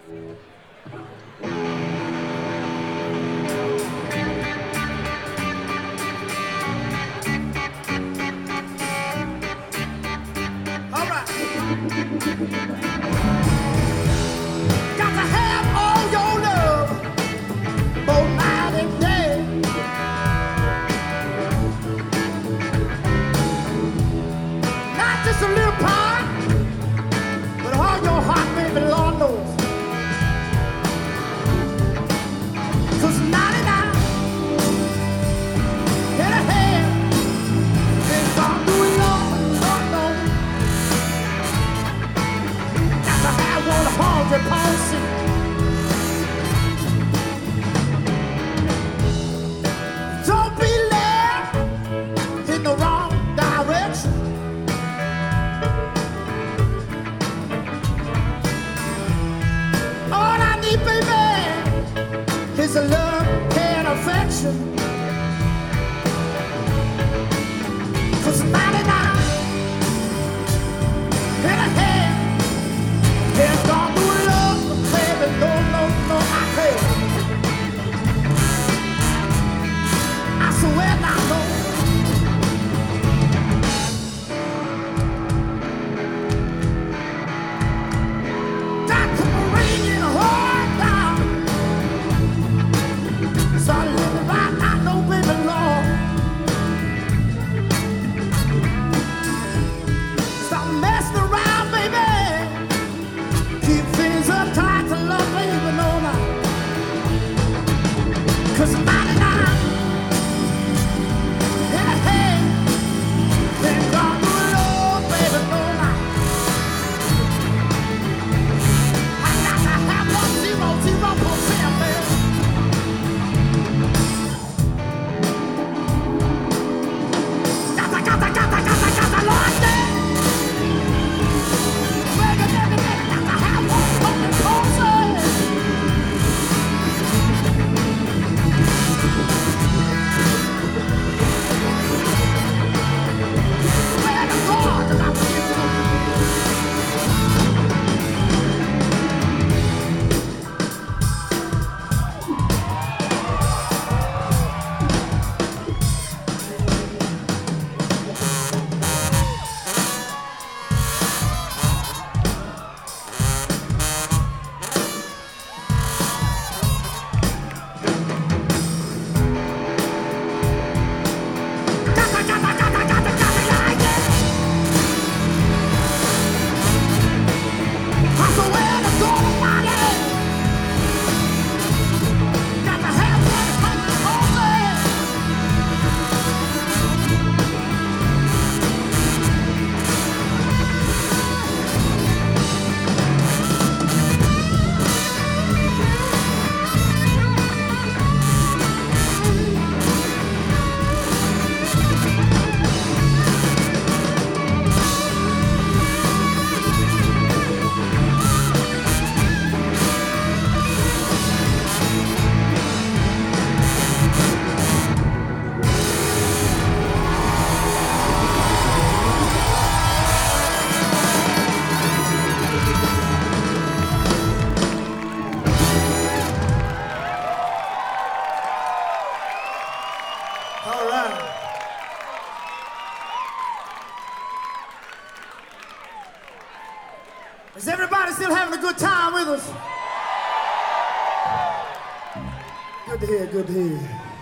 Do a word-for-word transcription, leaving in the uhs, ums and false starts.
All right. Got to have all your love, both night and day. Not just a little part, but all your heart, baby, Lord knows. 'Cause ninety-nine in a hand, ain't gonna do it, Lord, Lord knows. Got to have one hundred policy. Don't be led in the wrong direction. All I need, baby, is a love and affection. 'Cause ninety-nine in a hand, ain't gonna do love, baby, no, no, no, I can't. I swear I know. Got to bring it hard down. Start living right, I know, baby, Lord. Stop messing around, baby. Keep things uptight to love, baby, no, no. 'Cause ninety-nine in a hand, ain't gonna do it all, baby, no, no. I got to have one zero, zero percent, baby. Gotta, gotta, gotta, gotta, gotta, Lord, yeah. Baby, baby, baby, gotta have one hundred percent. Baby, God, I got to give you. Gotta, gotta, gotta, gotta, gotta, yeah, yeah. I swear to God Almighty, got to have one hundred percent. All right. Is everybody still having a good time with us? Good to hear, good to hear.